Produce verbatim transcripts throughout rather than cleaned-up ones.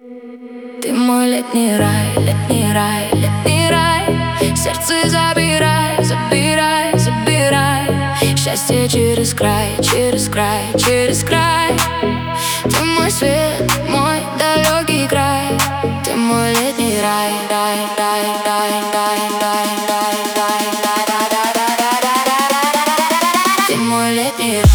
Ты мой летний рай, летний рай, летний рай. Сердце забирай, забирай, забирай. Счастье через край, через край, через край. Ты мой свет, мой далекий край. Ты мой летний рай, рай, рай, рай, рай, рай, рай, рай, рай, рай, рай, рай. Ты мой летний рай.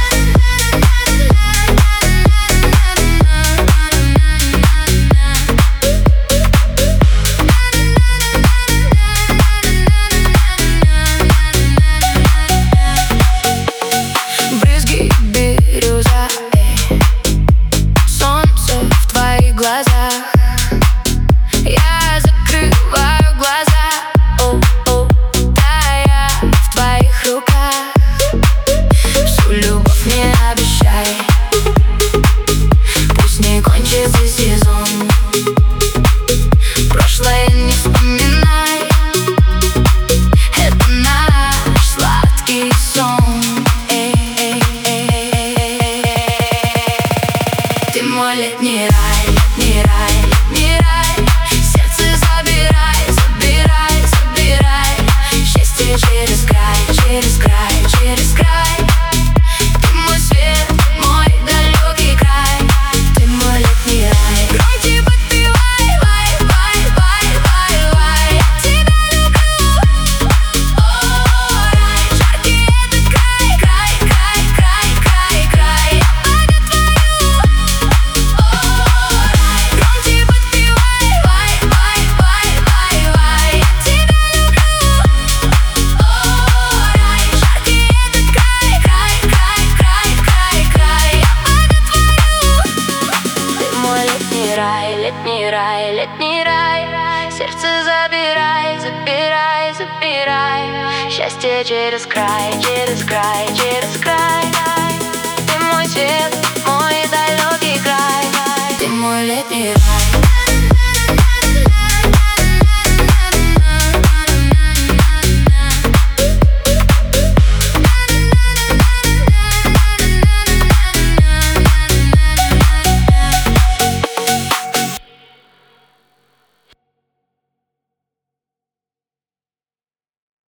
Я закрываю глаза, о, о, тая в твоих руках. Всю любовь мне обещай, пусть не кончится сезон. Прошлое не вспоминай, это наш сладкий сон. Эй, эй, эй, эй, эй, эй. Ты мой летний рай, летний рай, летний рай. Сердце забирай, забирай, забирай. Счастье через край, через край, через край. Ты мой свет, мой далекий край. Ты мой летний рай. Громче подпевай, вай, вай, вай, вай, вай. Я тебя люблю, о, рай. Жаркий этот край, край, край, край, край, край. Я память твою, о, рай. Громче подпевай, вай, вай, вай, вай, вай. Я тебя люблю, о, рай. Жаркий этот край, край, край, край, край, край. Я память твою. Ты мой летний рай, летний рай, летний рай. Сердце забирай, забирай, забирай. Счастье через край, через край, через край. Ты мой свет, мой далекий край. Ты мой летний рай.